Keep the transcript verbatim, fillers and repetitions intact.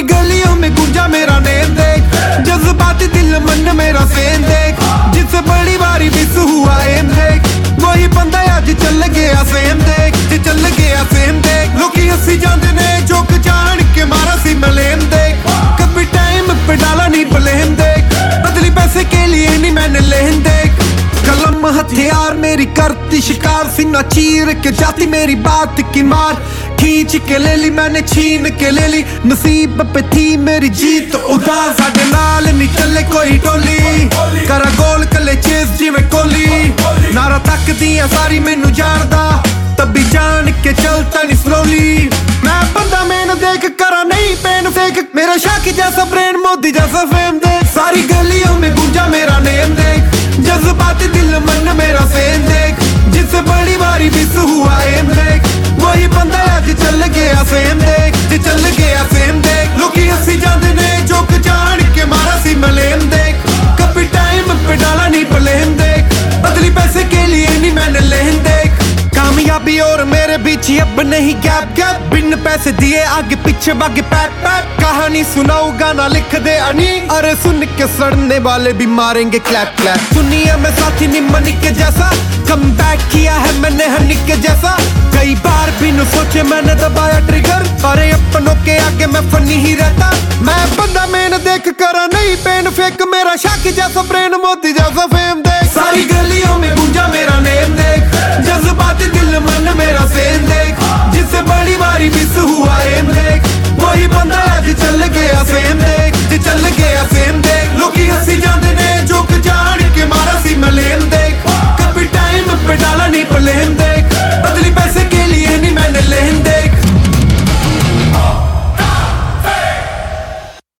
गलियों में गूंजा मेरा नेम देख, जज्बाती दिल मन मेरा सेम देख, जिससे बड़ी बारी मिस हुआ एम देख, वही बंदा आज चल गया सेम देख, जे चल गया सेम देख। लोकी हंसी जाते ने जोक जान के मारा सी मलेम देख, कभी टाइम पे डाला नहीं ब्लेम देख, बदली पैसे के लिए नहीं मैंने लेन देख। कलम हथियार मेरी करती शिकार, सीना चीर के जाती मेरी बात की मार, खींच के ले ली मैंने छीन के ले ली, नसीब पे थी मेरी जीत उदास, साडे नाल नहीं चले कोई टोली, करा गोल कले चेस जिवें कोहली, नारा तक दियां सारी मैनू जानदा, तभी जान के चलता नहीं स्लोली। मैं बंदा मैंने देख करा नहीं पेन फेक, मेरा शाकी जैसा ब्रेन मोदी जैसा फेम दे, सारी गलियों में गूंजा मेरा नेम देख, जज्बाती दिल मन मेरा सेम देख, जिससे बड़ी बारी मिस हुआ एम देख, वही बंदा आज चल गया सेम देख, जे चल गया सेम देख। लोकी हंसी जाते ने जोक जान के मारा सी मलेम देख, कभी टाइम पे डाला नहीं ब्लेम देख, बदली पैसे के लिए नहीं मैंने लेन देख। कामयाबी और मेरे बीच अब नहीं गैप गैप, बिन पैसे दिए आगे पीछे बागे पैप पैप, कहानी सुनाऊ गाना लिख दे अनी, अरे सुन के सड़ने वाले भी मारेंगे क्लैप क्लैप। दुनिया में साथी नहीं मनी के जैसा, कम बैक किया है मैंने हनी के जैसा, कई बार बिन सोचे मैंने दबाया ट्रिगर, अरे अपनों के आगे मैं फनी ही रहता। मैं बंदा मैंने देख करा नहीं पेन फेक, मेरा शाकी जैसा ब्रेन मोदी जैसा फेम देख, सारी गलियों में